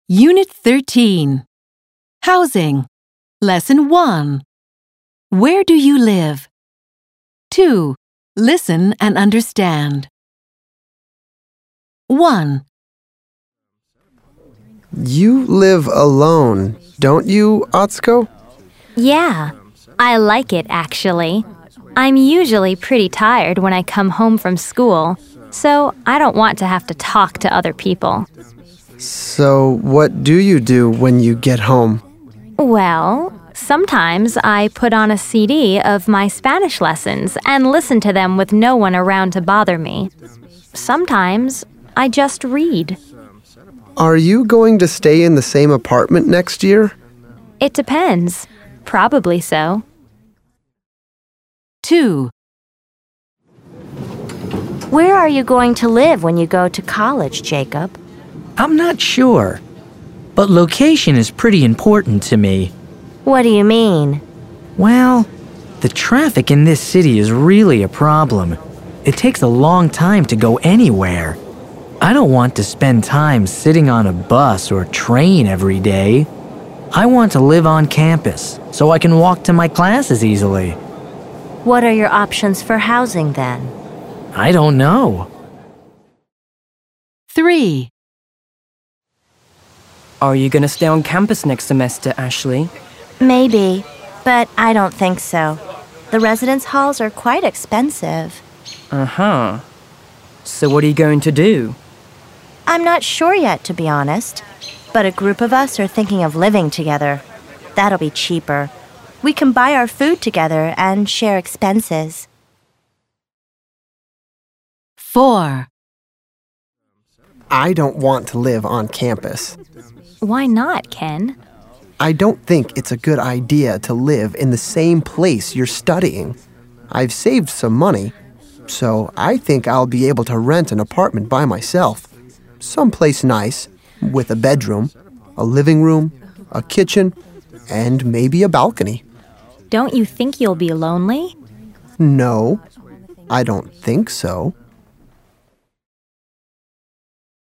Unit 13. Housing. Lesson 1. Where do you live? 2. Listen and understand. 1. You live alone, don't you, Atsuko? Yeah, I like it actually. I'm usually pretty tired when I come home from school, so I don't want to have to talk to other people. So, what do you do when you get home? Well, sometimes I put on a CD of my Spanish lessons and listen to them with no one around to bother me. Sometimes I just read. Are you going to stay in the same apartment next year? It depends. Probably so. 2. Where are you going to live when you go to college, Jacob? I'm not sure, but location is pretty important to me. What do you mean? Well, the traffic in this city is really a problem. It takes a long time to go anywhere. I don't want to spend time sitting on a bus or train every day. I want to live on campus so I can walk to my classes easily. What are your options for housing then? I don't know. 3. Are you going to stay on campus next semester, Ashley? Maybe, but I don't think so. The residence halls are quite expensive. Uh-huh. So what are you going to do? I'm not sure yet, to be honest. But a group of us are thinking of living together. That'll be cheaper. We can buy our food together and share expenses. 4. I don't want to live on campus. Why not, Ken? I don't think it's a good idea to live in the same place you're studying. I've saved some money, so I think I'll be able to rent an apartment by myself. Someplace nice, with a bedroom, a living room, a kitchen, and maybe a balcony. Don't you think you'll be lonely? No, I don't think so.